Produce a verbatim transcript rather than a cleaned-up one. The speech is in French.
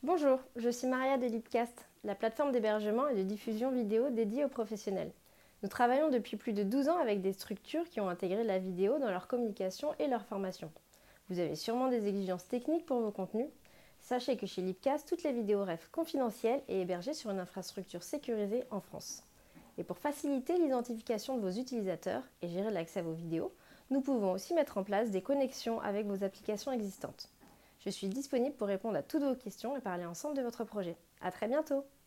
Bonjour, je suis Maria de Lipcast, la plateforme d'hébergement et de diffusion vidéo dédiée aux professionnels. Nous travaillons depuis plus de douze ans avec des structures qui ont intégré la vidéo dans leur communication et leur formation. Vous avez sûrement des exigences techniques pour vos contenus. Sachez que chez Lipcast, toutes les vidéos restent confidentielles et hébergées sur une infrastructure sécurisée en France. Et pour faciliter l'identification de vos utilisateurs et gérer l'accès à vos vidéos, nous pouvons aussi mettre en place des connexions avec vos applications existantes. Je suis disponible pour répondre à toutes vos questions et parler ensemble de votre projet. À très bientôt!